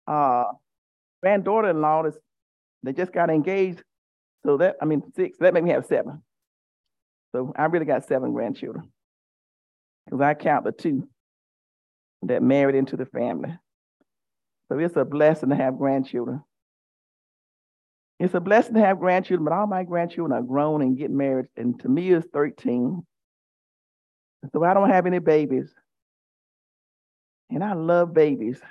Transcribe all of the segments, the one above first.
uh, granddaughter-in-law, they just got engaged. So six. That made me have seven. So I really got seven grandchildren because I count the two that married into the family. So it's a blessing to have grandchildren. It's a blessing to have grandchildren, but all my grandchildren are grown and get married, and to me it's 13. So I don't have any babies. And I love babies.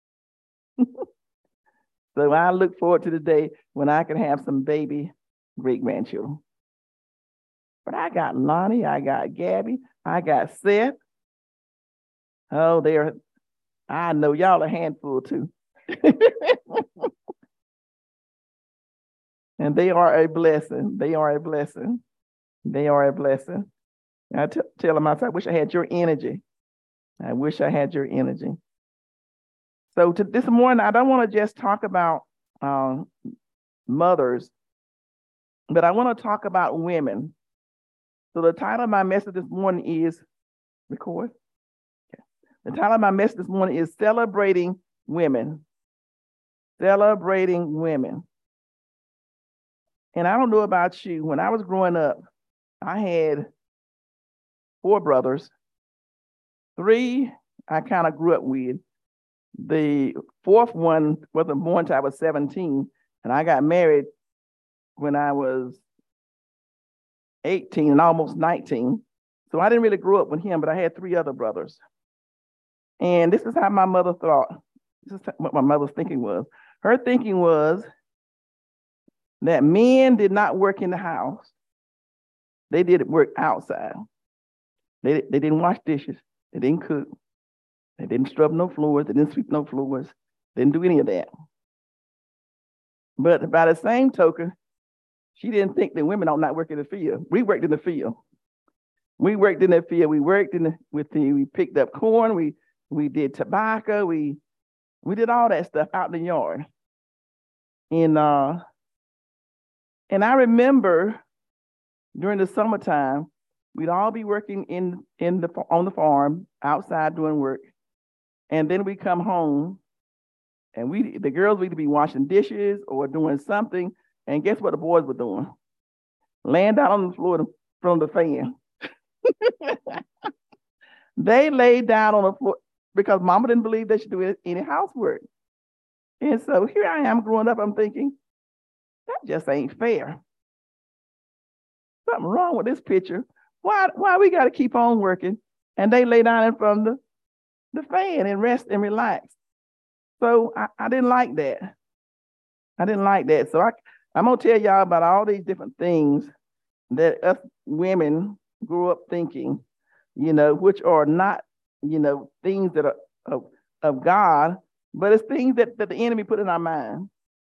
So I look forward to the day when I can have some baby great-grandchildren. But I got Lonnie, I got Gabby, I got Seth. Oh, I know y'all a handful too. And they are a blessing. They are a blessing. They are a blessing. I tell them, I wish I had your energy. I wish I had your energy. So this morning, I don't want to just talk about mothers, but I want to talk about women. So the title of my message this morning is, record? Okay. The title of my message this morning is Celebrating Women. Celebrating Women. And I don't know about you, when I was growing up, I had 4 brothers. 3 I kind of grew up with. The 4th one wasn't born until I was 17, and I got married when I was 18 and almost 19. So I didn't really grow up with him, but I had 3 other brothers. And this is how my mother thought. This is what my mother's thinking was. Her thinking was that men did not work in the house. They did work outside. They didn't wash dishes. They didn't cook. They didn't scrub no floors. They didn't sweep no floors. They didn't do any of that. But by the same token, she didn't think that women ought not work in the field. We worked in the field. We worked in the field. We worked we picked up corn. We did tobacco. We did all that stuff out in the yard. And I remember during the summertime, we'd all be working on the farm outside doing work. And then we come home and the girls would either be washing dishes or doing something. And guess what the boys were doing? Laying down on the floor from the fan. They laid down on the floor because mama didn't believe they should do any housework. And so here I am growing up, I'm thinking, that just ain't fair. Something wrong with this picture. Why we got to keep on working? And they lay down in front of the fan and rest and relax. So I didn't like that. I didn't like that. So I'm going to tell y'all about all these different things that us women grew up thinking, which are not, things that are of God, but it's things that the enemy put in our mind.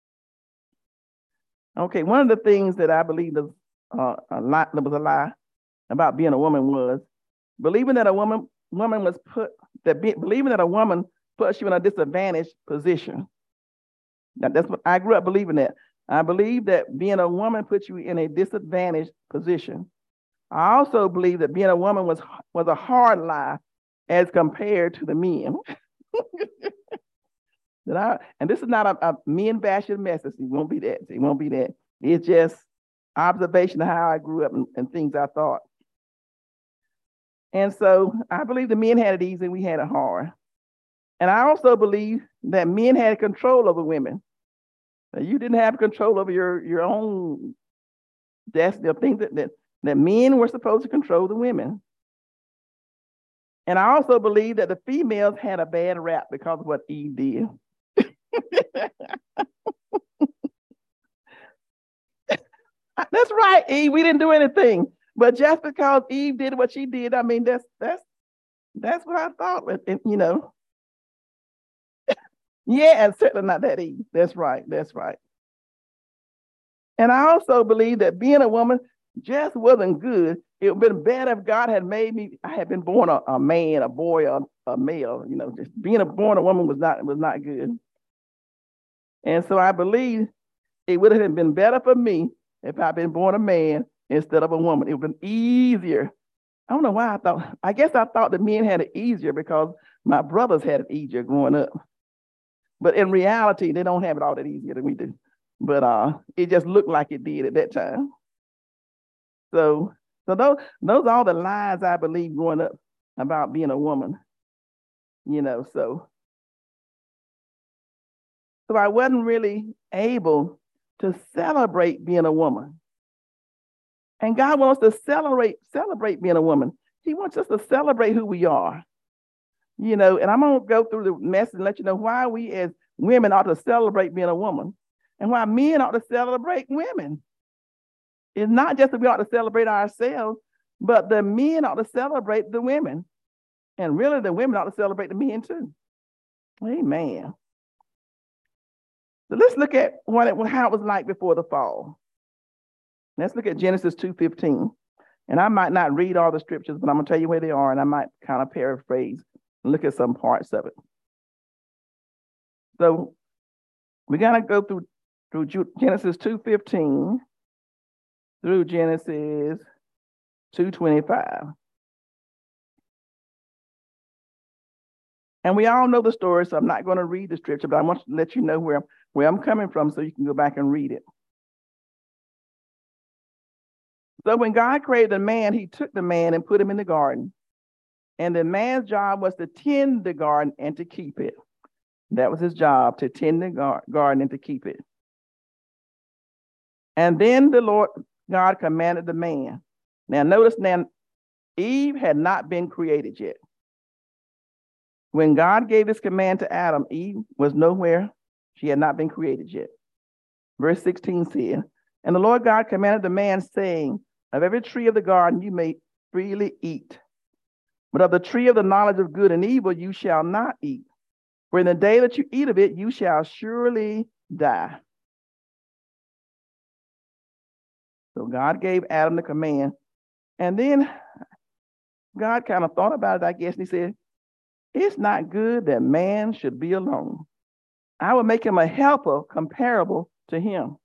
Okay, one of the things that I believe was a lie about being a woman was believing that a woman puts you in a disadvantaged position. Now, that's what I grew up believing that. I believe that being a woman puts you in a disadvantaged position. I also believe that being a woman was a hard lie as compared to the men. And this is not a men bashing message. It won't be that. It won't be that. It's just observation of how I grew up and things I thought. And so I believe the men had it easy and we had it hard. And I also believe that men had control over women. You didn't have control over your own destiny, of things that men were supposed to control the women. And I also believe that the females had a bad rap because of what Eve did. That's right, Eve. We didn't do anything. But just because Eve did what she did, that's what I thought. And, yeah, and certainly not that Eve. That's right. That's right. And I also believe that being a woman just wasn't good. It would have been better if God had made me. I had been born a man, a boy, a male. Just being born a woman was not good. And so I believe it would have been better for me if I'd been born a man instead of a woman. It would have been easier. I don't know why I guess I thought the men had it easier because my brothers had it easier growing up. But in reality, they don't have it all that easier than we do. But it just looked like it did at that time. So those are all the lies I believed growing up about being a woman. So I wasn't really able to celebrate being a woman. And God wants to celebrate being a woman. He wants us to celebrate who we are. And I'm going to go through the message and let you know why we as women ought to celebrate being a woman and why men ought to celebrate women. It's not just that we ought to celebrate ourselves, but the men ought to celebrate the women. And really, the women ought to celebrate the men too. Amen. So let's look at how it was like before the fall. Let's look at Genesis 2:15. And I might not read all the scriptures, but I'm going to tell you where they are, and I might kind of paraphrase and look at some parts of it. So we're going to go through Genesis 2:15 through Genesis 2:25. And we all know the story, so I'm not going to read the scripture, but I want to let you know where I'm coming from so you can go back and read it. So when God created the man, he took the man and put him in the garden. And the man's job was to tend the garden and to keep it. That was his job, to tend the garden and to keep it. And then the Lord God commanded the man. Now notice now, Eve had not been created yet. When God gave this command to Adam, Eve was nowhere. She had not been created yet. Verse 16 said, and the Lord God commanded the man, saying, of every tree of the garden you may freely eat, but of the tree of the knowledge of good and evil you shall not eat. For in the day that you eat of it, you shall surely die. So God gave Adam the command. And then God kind of thought about it, I guess, and he said, it's not good that man should be alone. I will make him a helper comparable to him.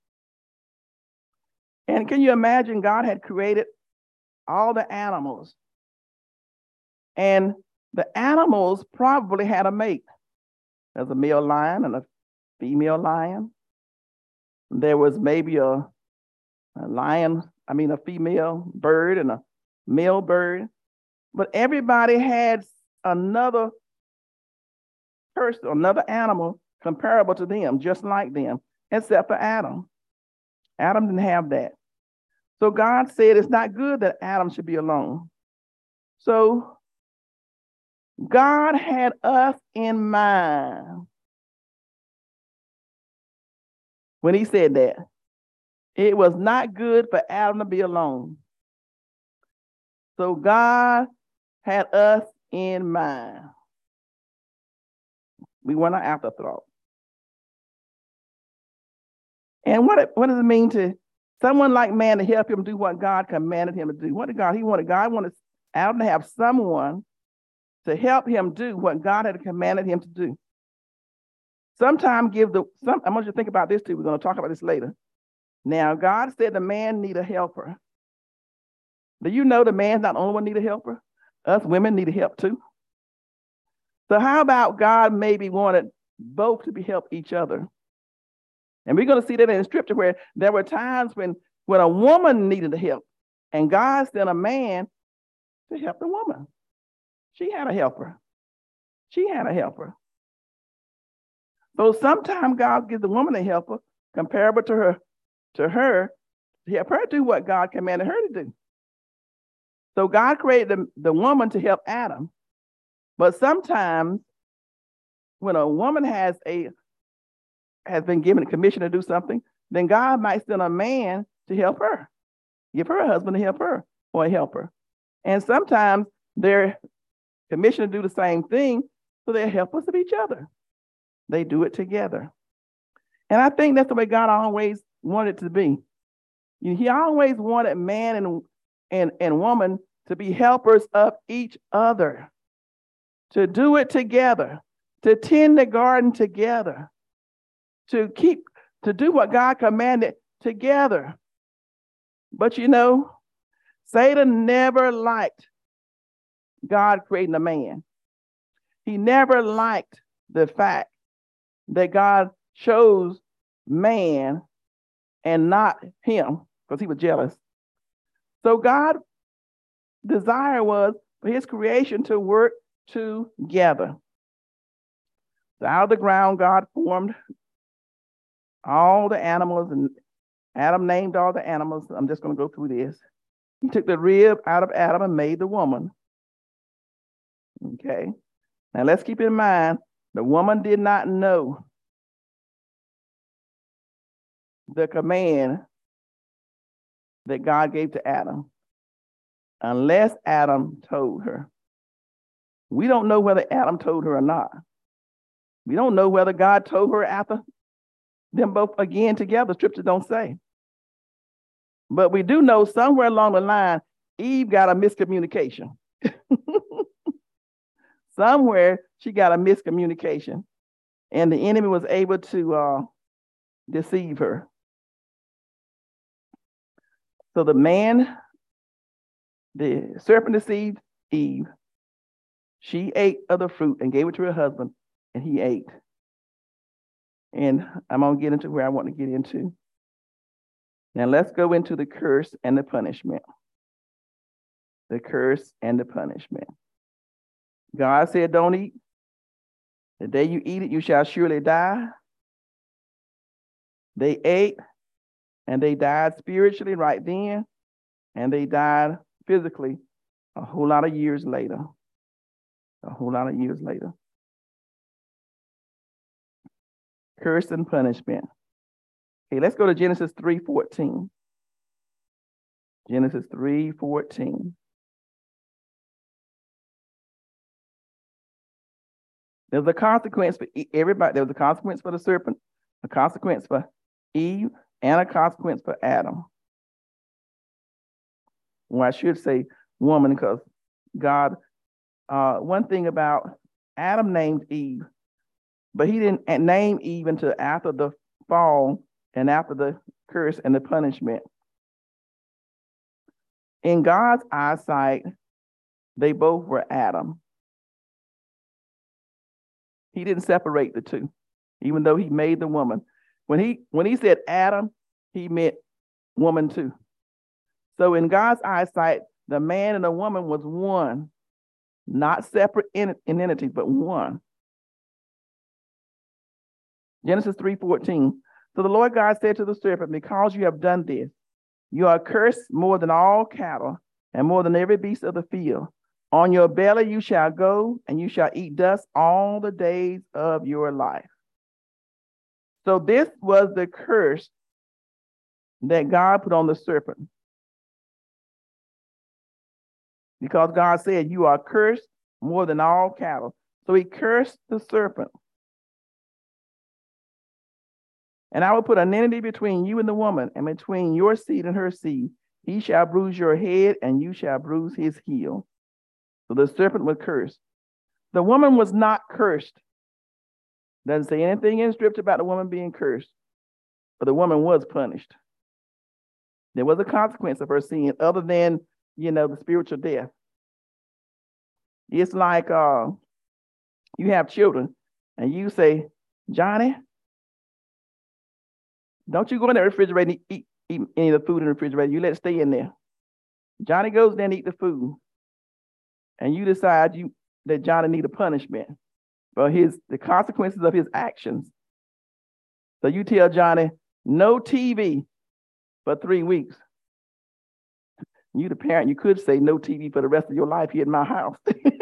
And can you imagine, God had created all the animals. And the animals probably had a mate. There's a male lion and a female lion. There was maybe a female bird and a male bird. But everybody had another person, another animal comparable to them, just like them, except for Adam. Adam didn't have that. So God said it's not good that Adam should be alone. So God had us in mind when he said that. It was not good for Adam to be alone. So God had us in mind. We weren't an afterthought. And what does it mean to someone like man to help him do what God commanded him to do? God wanted Adam to have someone to help him do what God had commanded him to do. I want you to think about this too. We're going to talk about this later. Now, God said the man need a helper. Do you know the man's not the only one need a helper? Us women need help too. So how about God maybe wanted both to be help each other? And we're going to see that in scripture where there were times when a woman needed help and God sent a man to help the woman. She had a helper. So sometimes God gives the woman a helper comparable to her to help her do what God commanded her to do. So God created the woman to help Adam. But sometimes when a woman has been given a commission to do something, then God might send a man to help her, give her a husband to help her or a helper. And sometimes they're commissioned to do the same thing, so they're helpers of each other. They do it together. And I think that's the way God always wanted it to be. He always wanted man and woman to be helpers of each other, to do it together, to tend the garden together, to do what God commanded together. But Satan never liked God creating a man. He never liked the fact that God chose man and not him because he was jealous. So God's desire was for his creation to work together. So out of the ground, God formed all the animals, and Adam named all the animals. I'm just going to go through this. He took the rib out of Adam and made the woman. Okay. Now let's keep in mind, the woman did not know the command that God gave to Adam unless Adam told her. We don't know whether Adam told her or not. We don't know whether God told her after them both again together. Scripture don't say. But we do know somewhere along the line, Eve got a miscommunication. Somewhere she got a miscommunication, and the enemy was able to deceive her. So the serpent deceived Eve. She ate of the fruit and gave it to her husband, and he ate. And I'm going to get into where I want to get into. Now let's go into the curse and the punishment. The curse and the punishment. God said, don't eat. The day you eat it, you shall surely die. They ate, and they died spiritually right then, and they died physically a whole lot of years later. A whole lot of years later. Curse and punishment. Okay, let's go to Genesis 3:14. Genesis 3:14. There was a consequence for everybody. There was a consequence for the serpent, a consequence for Eve, and a consequence for Adam. Well, I should say woman, because God, one thing about Adam named Eve, but he didn't name Eve until after the fall and after the curse and the punishment. In God's eyesight, they both were Adam. He didn't separate the two, even though he made the woman. When he said Adam, he meant woman too. So in God's eyesight, the man and the woman was one, not separate entities, but one. Genesis 3:14. So the Lord God said to the serpent, because you have done this, you are cursed more than all cattle and more than every beast of the field. On your belly you shall go, and you shall eat dust all the days of your life. So this was the curse that God put on the serpent. Because God said, you are cursed more than all cattle. So he cursed the serpent. And I will put an enmity between you and the woman, and between your seed and her seed. He shall bruise your head, and you shall bruise his heel. So the serpent was cursed. The woman was not cursed. Doesn't say anything in scripture about the woman being cursed, but the woman was punished. There was a consequence of her sin other than, the spiritual death. It's like you have children and you say, Johnny, don't you go in the refrigerator and eat any of the food in the refrigerator. You let it stay in there. Johnny goes there and eat the food. And you decide that Johnny need a punishment for the consequences of his actions. So you tell Johnny, no TV for 3 weeks. You, the parent, you could say no TV for the rest of your life here in my house.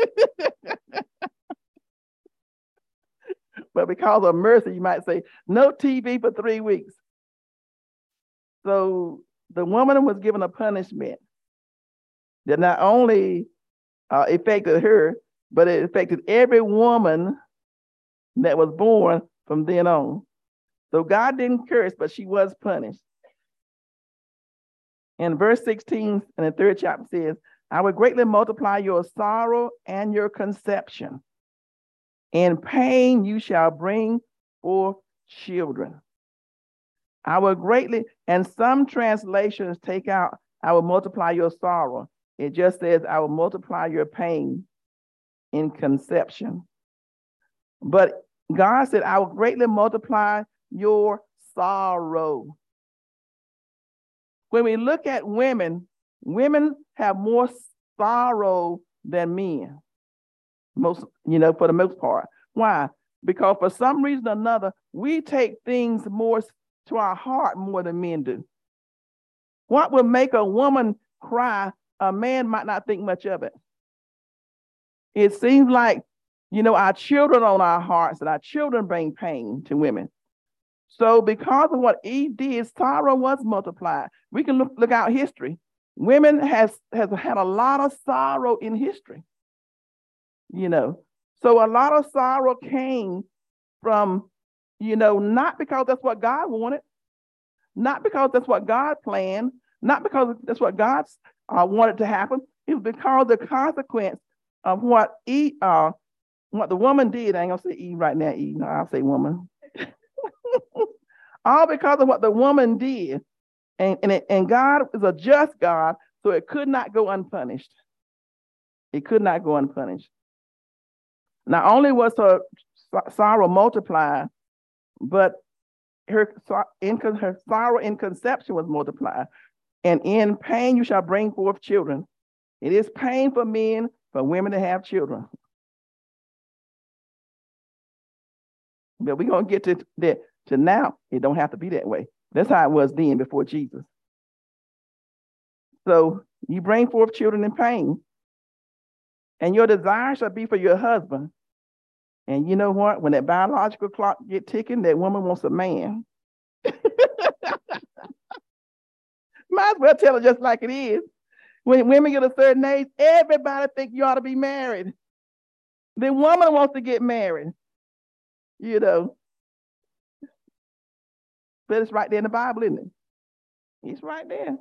But because of mercy, you might say no TV for 3 weeks. So the woman was given a punishment that not only affected her, but it affected every woman that was born from then on. So God didn't curse, but she was punished. In verse 16 in the 3rd chapter says, I will greatly multiply your sorrow and your conception. In pain you shall bring forth children. I will greatly, and some translations take out, I will multiply your sorrow. It just says, I will multiply your pain in conception. But God said, I will greatly multiply your sorrow. When we look at women, women have more sorrow than men. For the most part. Why? Because for some reason or another, we take things more to our heart more than men do. What would make a woman cry, a man might not think much of it. It seems like, our children on our hearts, and our children bring pain to women. So because of what Eve did, sorrow was multiplied. We can look out history. Women has had a lot of sorrow in history. So a lot of sorrow came from, not because that's what God wanted, not because that's what God planned, not because that's what God wanted to happen. It was because of the consequence of what the woman did. I ain't gonna say Eve right now, Eve. No, I'll say woman. All because of what the woman did. And God is a just God, so it could not go unpunished. It could not go unpunished. Not only was her sorrow multiplied, but her sorrow in conception was multiplied. And in pain you shall bring forth children. It is pain for men, for women to have children. But we're going to get to that. To now, it don't have to be that way. That's how it was then before Jesus. So you bring forth children in pain, and your desire shall be for your husband. And you know what? When that biological clock get ticking, that woman wants a man. Might as well tell her just like it is. When women get a certain age, everybody think you ought to be married. The woman wants to get married, But it's right there in the Bible, isn't it? It's right there.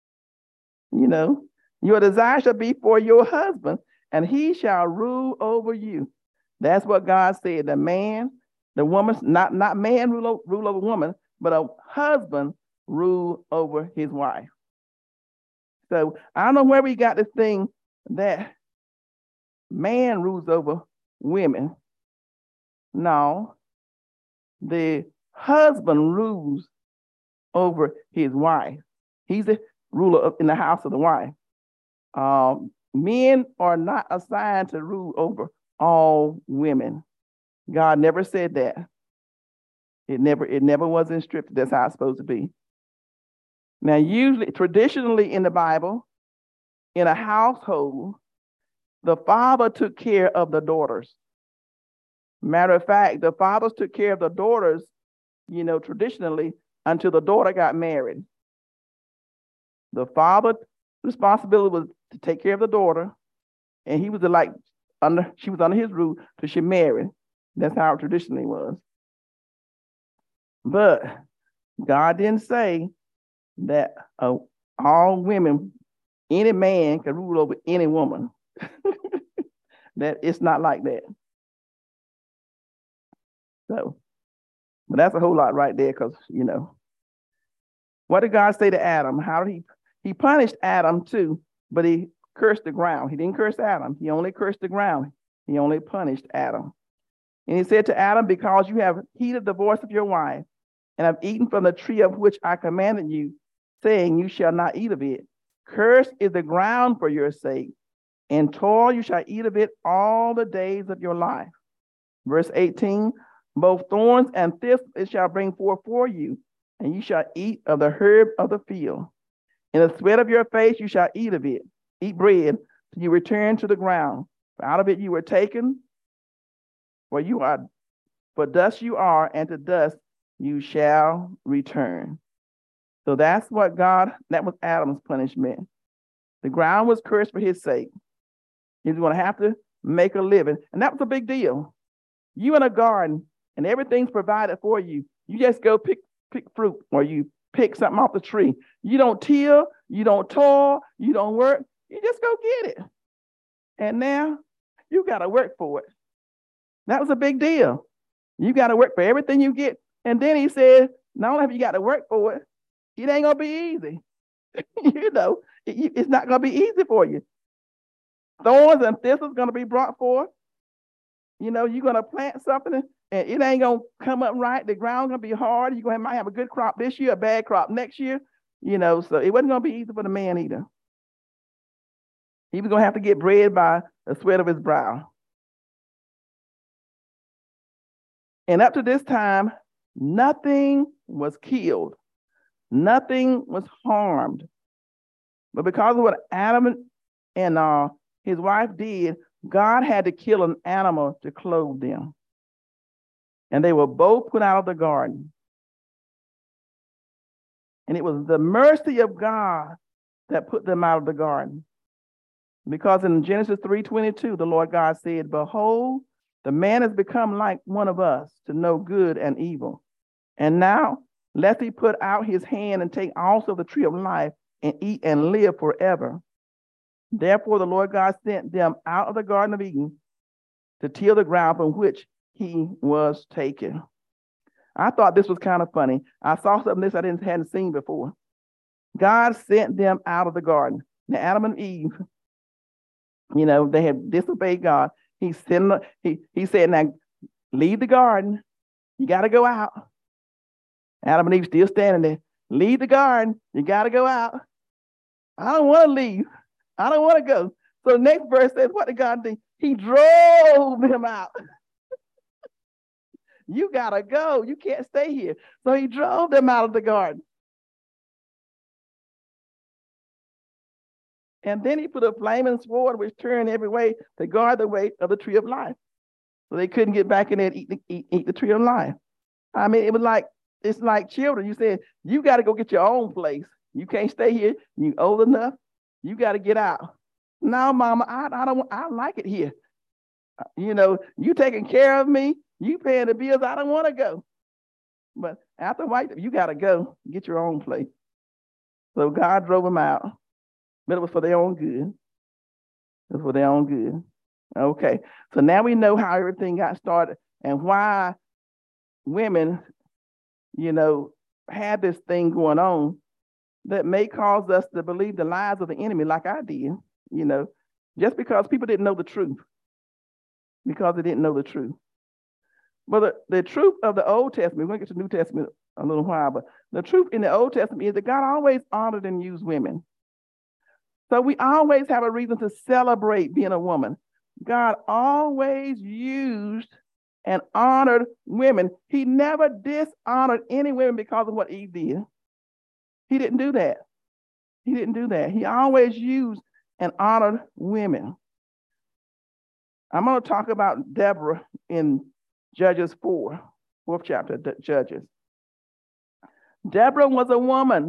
Your desire shall be for your husband, and he shall rule over you. That's what God said. The man, the woman, not man rule over woman, but a husband rule over his wife. So I don't know where we got this thing that man rules over women. No, the husband rules over his wife. He's the ruler in the house of the wife. Men are not assigned to rule over all women. God never said that. It never was in scripture. That's how it's supposed to be. Now, traditionally in the Bible, in a household, the father took care of the daughters. Matter of fact, the fathers took care of the daughters, traditionally until the daughter got married. The father's responsibility was to take care of the daughter, and he was she was under his roof till she married. That's how it traditionally was. But God didn't say that all women, any man can rule over any woman. That it's not like that. So, but that's a whole lot right there, because what did God say to Adam? How did he punished Adam too, but he cursed the ground. He didn't curse Adam. He only cursed the ground. He only punished Adam. And he said to Adam, because you have heeded the voice of your wife, and have eaten from the tree of which I commanded you, saying, you shall not eat of it. Cursed is the ground for your sake, and toil you shall eat of it all the days of your life. Verse 18, both thorns and thistles it shall bring forth for you, and you shall eat of the herb of the field. In the sweat of your face you shall eat of it. Eat bread till you return to the ground. For out of it you were taken, for dust you are, and to dust you shall return. So that was Adam's punishment. The ground was cursed for his sake. He was going to have to make a living. And that was a big deal. You in a garden and everything's provided for you. You just go pick fruit, or you pick something off the tree. You don't till, you don't toil, you don't work. You just go get it. And now you got to work for it. That was a big deal. You got to work for everything you get. And then he said, not only have you got to work for it, it ain't going to be easy. It's not going to be easy for you. Thorns and thistles going to be brought forth. You're going to plant something and it ain't gonna come up right. The ground's gonna be hard. Might have a good crop this year, a bad crop next year. So it wasn't gonna be easy for the man either. He was gonna have to get bread by the sweat of his brow. And up to this time, nothing was killed, nothing was harmed. But because of what Adam and his wife did, God had to kill an animal to clothe them. And they were both put out of the garden. And it was the mercy of God that put them out of the garden. Because in Genesis 3:22, the Lord God said, "Behold, the man has become like one of us to know good and evil. And now, lest he put out his hand and take also the tree of life and eat and live forever." Therefore, the Lord God sent them out of the Garden of Eden to till the ground from which he was taken. I thought this was kind of funny. I saw something this I hadn't seen before. God sent them out of the garden. Now, Adam and Eve, they had disobeyed God. He said, "Now leave the garden. You got to go out." Adam and Eve still standing there. "Leave the garden. You got to go out." "I don't want to leave. I don't want to go." So the next verse says, what did God do? He drove them out. "You got to go. You can't stay here." So he drove them out of the garden. And then he put a flaming sword which turned every way to guard the way of the tree of life. So they couldn't get back in there and eat the tree of life. I mean, it's like children. You said, "You got to go get your own place. You can't stay here. You old enough. You got to get out." "No, Mama, I like it here. You taking care of me. You paying the bills. I don't want to go." But after a while, you got to go get your own place. So God drove them out. But it was for their own good. It was for their own good. Okay. So now we know how everything got started and why women, had this thing going on that may cause us to believe the lies of the enemy like I did, just because people didn't know the truth. Because they didn't know the truth. But the truth of the Old Testament, we're going to get to the New Testament a little while, but the truth in the Old Testament is that God always honored and used women. So we always have a reason to celebrate being a woman. God always used and honored women. He never dishonored any women because of what Eve did. He didn't do that. He didn't do that. He always used and honored women. I'm going to talk about Deborah in Judges 4, 4th chapter, Judges. Deborah was a woman.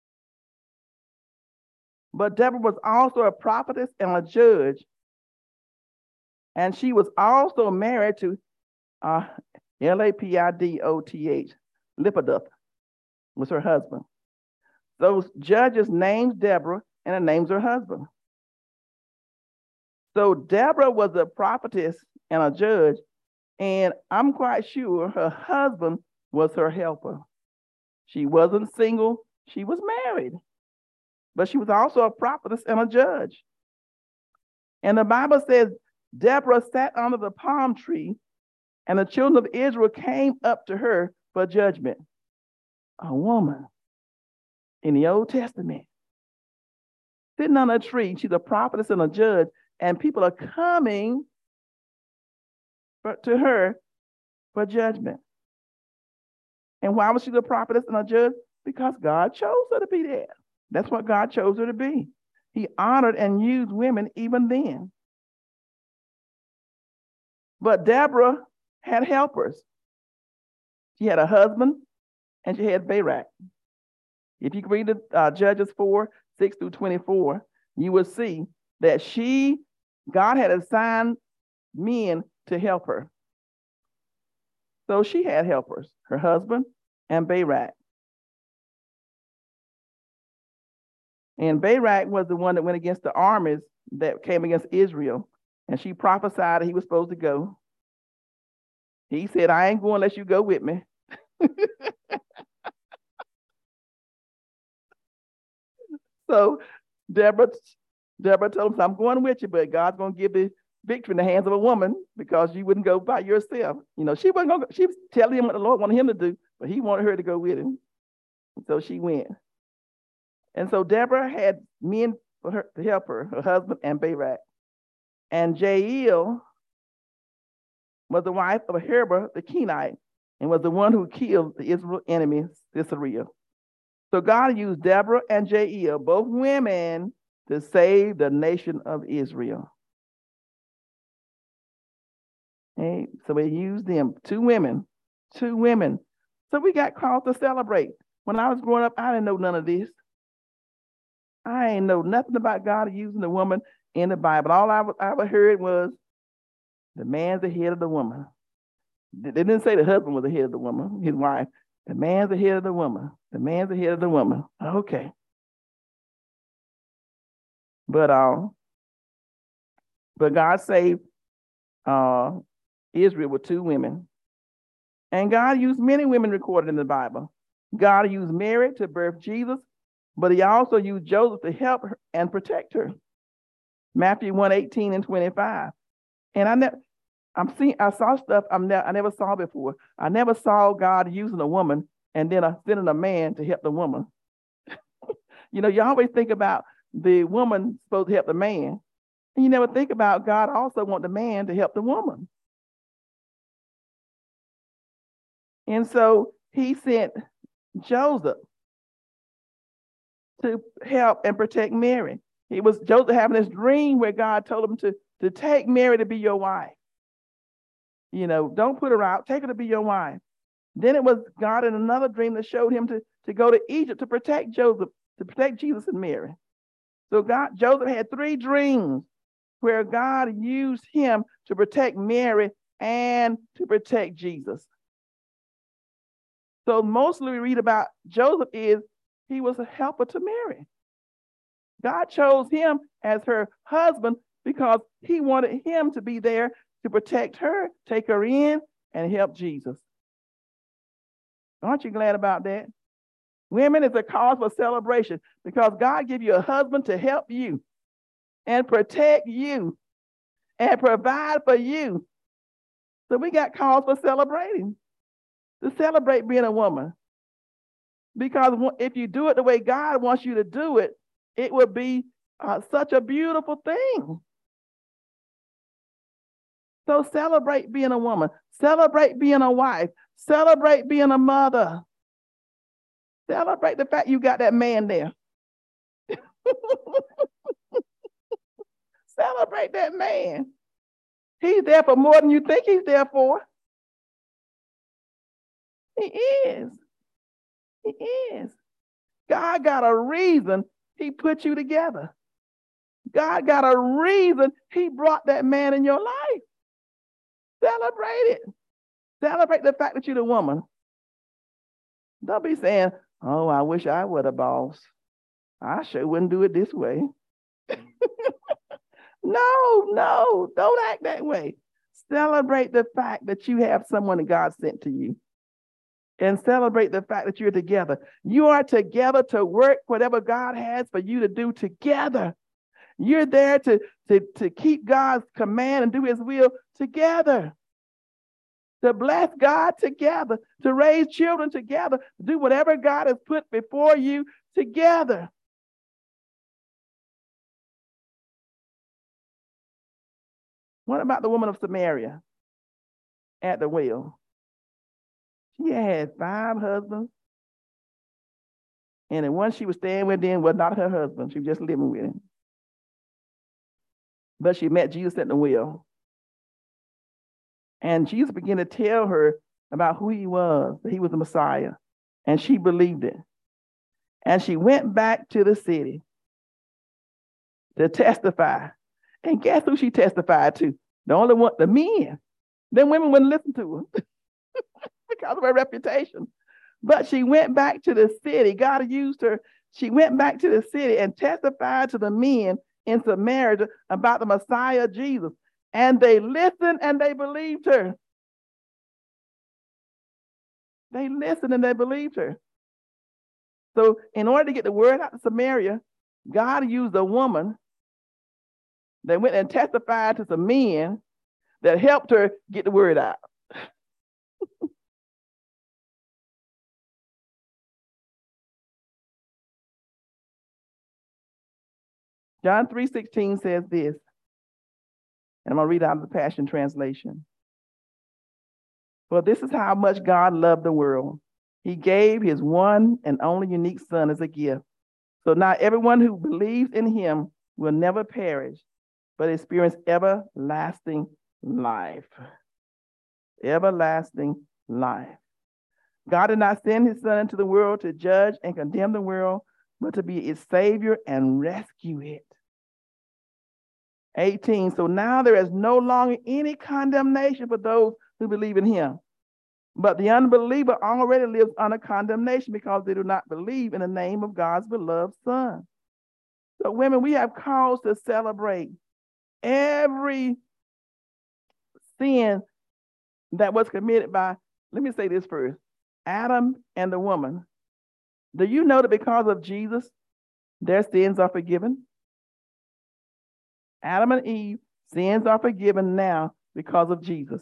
But Deborah was also a prophetess and a judge. And she was also married to Lapidoth. Lapidoth was her husband. Those judges named Deborah and it names her husband. So Deborah was a prophetess and a judge. And I'm quite sure her husband was her helper. She wasn't single. She was married. But she was also a prophetess and a judge. And the Bible says Deborah sat under the palm tree, and the children of Israel came up to her for judgment. A woman in the Old Testament, sitting on a tree, she's a prophetess and a judge, and people are coming to her for judgment. And why was she the prophetess and a judge? Because God chose her to be there. That's what God chose her to be. He honored and used women even then. But Deborah had helpers. She had a husband and she had Barak. If you read Judges 4, 6 through 24, you will see that God had assigned men to help her. So she had helpers, her husband and Barak. And Barak was the one that went against the armies that came against Israel. And she prophesied that he was supposed to go. He said, "I ain't going unless you go with me." So Deborah told him, "I'm going with you, but God's going to give the victory in the hands of a woman because you wouldn't go by yourself. You know, she wasn't going. She was telling him what the Lord wanted him to do, but he wanted her to go with him. And so she went. And so Deborah had men for her to help her husband and Barak. And Jael was the wife of Heber the Kenite and was the one who killed the Israel enemy, Sisera. So God used Deborah and Jael, both women, to save the nation of Israel. Okay? So he used them, two women. So we got called to celebrate. When I was growing up, I didn't know none of this. I ain't know nothing about God using the woman in the Bible. All I ever heard was the man's the head of the woman. They didn't say the husband was the head of the woman, his wife. The man's the head of the woman. The man's the head of the woman. Okay. But God saved Israel with two women. And God used many women recorded in the Bible. God used Mary to birth Jesus, but he also used Joseph to help her and protect her. Matthew 1:18 and 25. And I saw stuff I never saw before. I never saw God using a woman and then sending a man to help the woman. You know, you always think about the woman supposed to help the man. And you never think about God also want the man to help the woman. And so he sent Joseph to help and protect Mary. It was Joseph having this dream where God told him to take Mary to be your wife. You know, don't put her out, take her to be your wife. Then it was God in another dream that showed him to go to Egypt to protect Joseph, to protect Jesus and Mary. So Joseph had three dreams where God used him to protect Mary and to protect Jesus. So mostly we read about Joseph is he was a helper to Mary. God chose him as her husband because he wanted him to be there to protect her, take her in, and help Jesus. Aren't you glad about that? Women is a cause for celebration because God gave you a husband to help you and protect you and provide for you. So we got cause for celebrating, to celebrate being a woman. Because if you do it the way God wants you to do it, it would be such a beautiful thing. So celebrate being a woman. Celebrate being a wife. Celebrate being a mother. Celebrate the fact you got that man there. Celebrate that man. He's there for more than you think he's there for. He is. He is. God got a reason he put you together. God got a reason he brought that man in your life. Celebrate it. Celebrate the fact that you're the woman. Don't be saying, oh, I wish I were the boss. I sure wouldn't do it this way. No, don't act that way. Celebrate the fact that you have someone that God sent to you. And celebrate the fact that you're together. You are together to work whatever God has for you to do together. You're there to keep God's command and do his will together. To bless God together, to raise children together, to do whatever God has put before you together. What about the woman of Samaria at the well? She had 5 husbands, and the one she was staying with then was not her husband. She was just living with him. But she met Jesus at the well. And Jesus began to tell her about who he was, that he was the Messiah. And she believed it. And she went back to the city to testify. And guess who she testified to? The only one, the men. Then women wouldn't listen to her because of her reputation. But she went back to the city. God used her. She went back to the city and testified to the men in Samaria about the Messiah, Jesus. And they listened and they believed her. They listened and they believed her. So in order to get the word out to Samaria, God used a woman They went and testified to some men that helped her get the word out. John 3:16 says this, and I'm going to read out of the Passion Translation. For this is how much God loved the world. He gave his one and only unique Son as a gift. So now everyone who believes in him will never perish, but experience everlasting life. Everlasting life. God did not send his Son into the world to judge and condemn the world, but to be its Savior and rescue it. 18, so now there is no longer any condemnation for those who believe in him. But the unbeliever already lives under condemnation because they do not believe in the name of God's beloved Son. So women, we have cause to celebrate every sin that was committed by, let me say this first, Adam and the woman. Do you know that because of Jesus, their sins are forgiven? Adam and Eve, sins are forgiven now because of Jesus.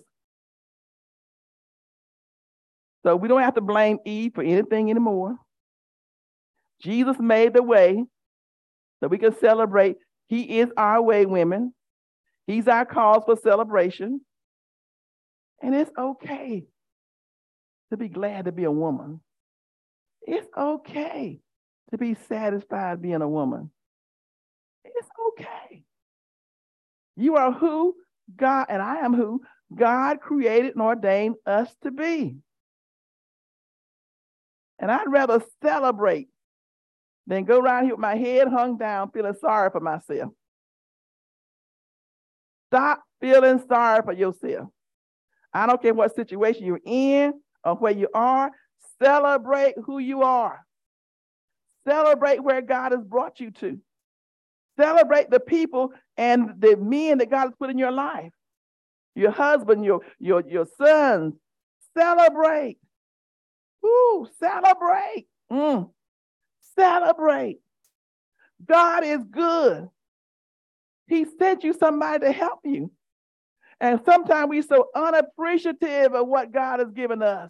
So we don't have to blame Eve for anything anymore. Jesus made the way so we can celebrate. He is our way, women. He's our cause for celebration. And it's okay to be glad to be a woman. It's okay to be satisfied being a woman. It's okay. You are who God, and I am who God created and ordained us to be. And I'd rather celebrate than go around here with my head hung down feeling sorry for myself. Stop feeling sorry for yourself. I don't care what situation you're in or where you are. Celebrate who you are. Celebrate where God has brought you to. Celebrate the people and the men that God has put in your life. Your husband, your sons. Celebrate. Woo, celebrate. Celebrate. God is good. He sent you somebody to help you. And sometimes we're so unappreciative of what God has given us.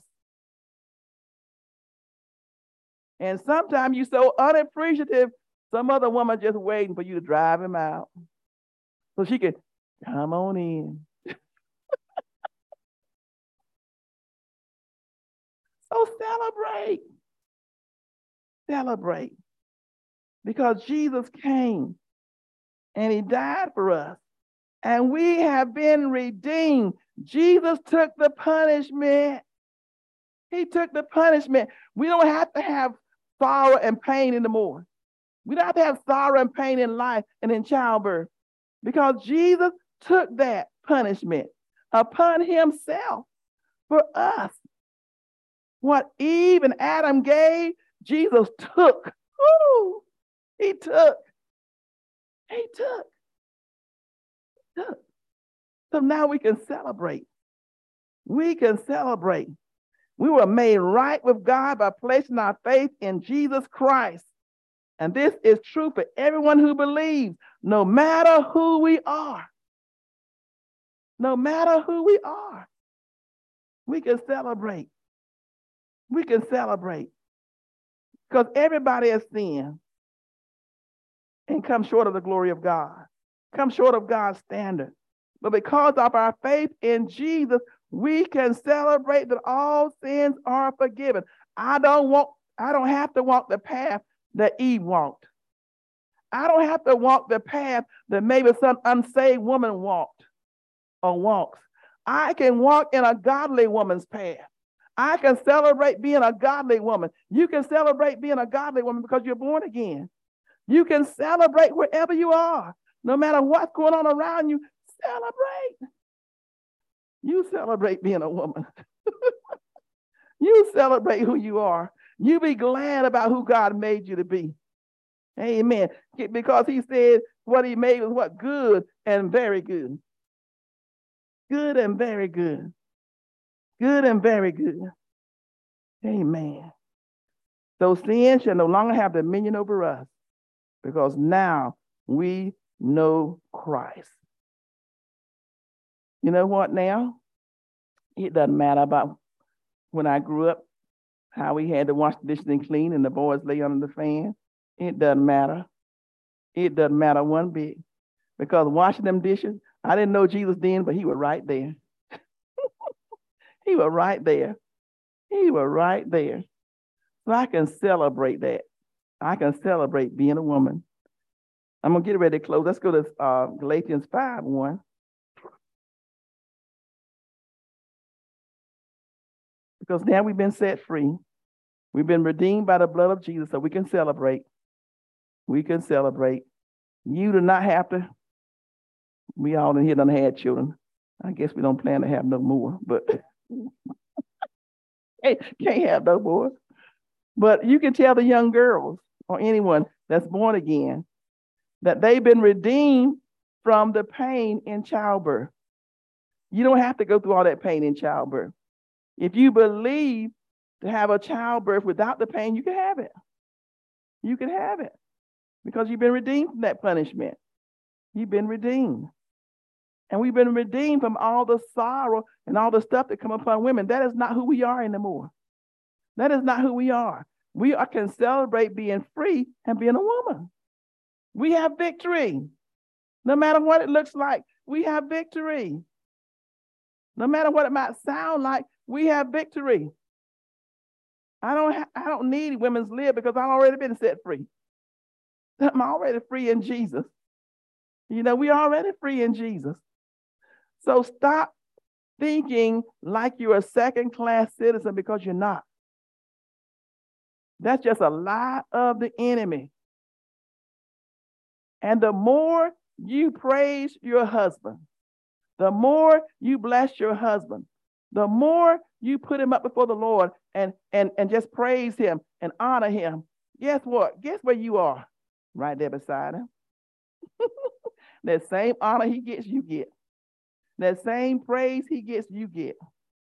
And sometimes you're so unappreciative, some other woman just waiting for you to drive him out so she can come on in. So celebrate. Celebrate. Because Jesus came and he died for us. And we have been redeemed. Jesus took the punishment. He took the punishment. We don't have to have sorrow and pain anymore. We don't have to have sorrow and pain in life and in childbirth because Jesus took that punishment upon himself for us. What Eve and Adam gave, Jesus took. Woo! He took. He took. So now we can celebrate. We can celebrate. We were made right with God by placing our faith in Jesus Christ. And this is true for everyone who believes, no matter who we are. No matter who we are, we can celebrate. We can celebrate. Because everybody has sinned and come short of the glory of God, come short of God's standard. But because of our faith in Jesus, we can celebrate that all sins are forgiven. I don't have to walk the path that Eve walked. I don't have to walk the path that maybe some unsaved woman walked or walks. I can walk in a godly woman's path. I can celebrate being a godly woman. You can celebrate being a godly woman because you're born again. You can celebrate wherever you are, no matter what's going on around you. Celebrate. You celebrate being a woman. You celebrate who you are. You be glad about who God made you to be. Amen. Because he said what he made was what? Good and very good. Good and very good. Good and very good. Amen. So sin shall no longer have dominion over us because now we know Christ. You know what now? It doesn't matter about when I grew up, how we had to wash the dishes and clean and the boys lay under the fan. It doesn't matter. It doesn't matter one bit. Because washing them dishes, I didn't know Jesus then, but he was right there. He was right there. He was right there. So I can celebrate that. I can celebrate being a woman. I'm going to get ready to close. Let's go to Galatians 5:1. Because now we've been set free. We've been redeemed by the blood of Jesus, so we can celebrate. We can celebrate. You do not have to. We all in here done had children. I guess we don't plan to have no more, but can't have no more. But you can tell the young girls or anyone that's born again that they've been redeemed from the pain in childbirth. You don't have to go through all that pain in childbirth. If you believe to have a childbirth without the pain, you can have it. You can have it because you've been redeemed from that punishment. You've been redeemed. And we've been redeemed from all the sorrow and all the stuff that come upon women. That is not who we are anymore. That is not who we are. We can celebrate being free and being a woman. We have victory. No matter what it looks like, we have victory. No matter what it might sound like, we have victory. I don't need women's lib because I've already been set free. I'm already free in Jesus. You know, we're already free in Jesus. So stop thinking like you're a second-class citizen because you're not. That's just a lie of the enemy. And the more you praise your husband, the more you bless your husband, the more you put him up before the Lord and just praise him and honor him, guess what? Guess where you are? Right there beside him. That same honor he gets, you get. That same praise he gets, you get.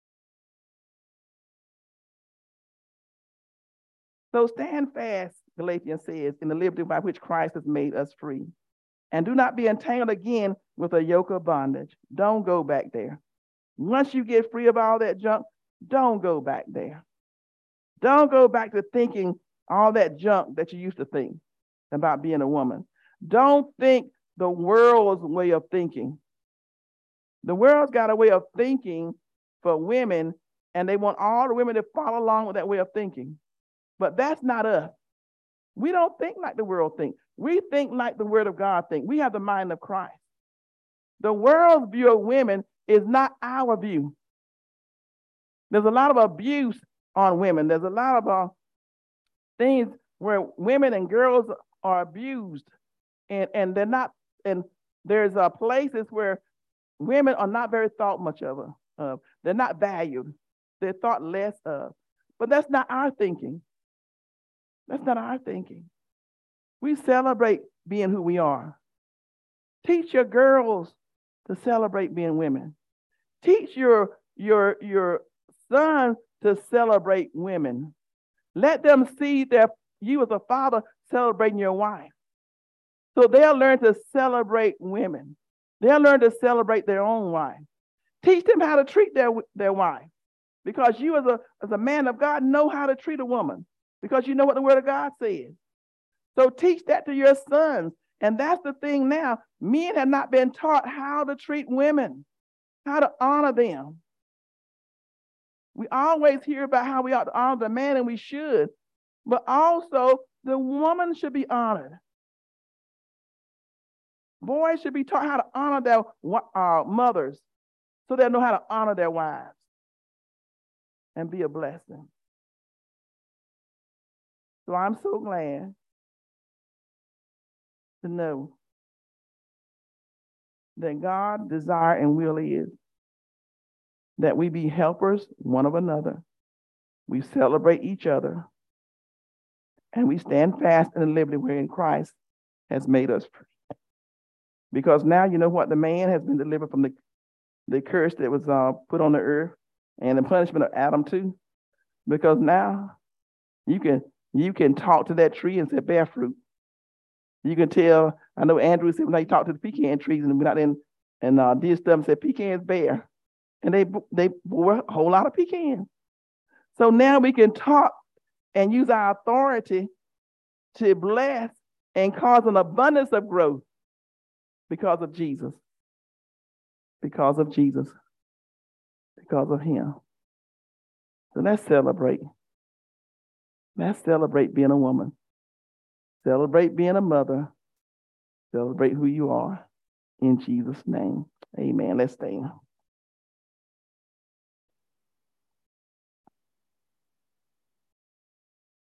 So stand fast, Galatians says, in the liberty by which Christ has made us free. And do not be entangled again with a yoke of bondage. Don't go back there. Once you get free of all that junk, don't go back there. Don't go back to thinking all that junk that you used to think about being a woman. Don't think the world's way of thinking. The world's got a way of thinking for women, and they want all the women to follow along with that way of thinking. But that's not us. We don't think like the world thinks. We think like the Word of God thinks. We have the mind of Christ. The world's view of women is not our view. There's a lot of abuse on women. There's a lot of things where women and girls are abused, and they're not. And there's places where women are not very thought much of. They're not valued. They're thought less of. But that's not our thinking. That's not our thinking. We celebrate being who we are. Teach your girls to celebrate being women. Teach your sons to celebrate women. Let them see that you as a father celebrating your wife. So they'll learn to celebrate women. They'll learn to celebrate their own wife. Teach them how to treat their wife. Because you as a man of God know how to treat a woman. Because you know what the Word of God says. So teach that to your sons. And that's the thing now. Men have not been taught how to treat women, how to honor them. We always hear about how we ought to honor the man, and we should. But also, the woman should be honored. Boys should be taught how to honor their mothers so they'll know how to honor their wives and be a blessing. So I'm so glad to know that God's desire and will is that we be helpers one of another. We celebrate each other. And we stand fast in the liberty wherein Christ has made us free. Because now you know what? The man has been delivered from the curse that was put on the earth and the punishment of Adam too. Because now you can talk to that tree and say, bear fruit. You can tell. I know Andrew said when he talked to the pecan trees and went out and did stuff and said pecans bear, and they bore a whole lot of pecans. So now we can talk and use our authority to bless and cause an abundance of growth because of Jesus. Because of Jesus. Because of him. So let's celebrate. Let's celebrate being a woman. Celebrate being a mother. Celebrate who you are. In Jesus' name. Amen. Let's stand.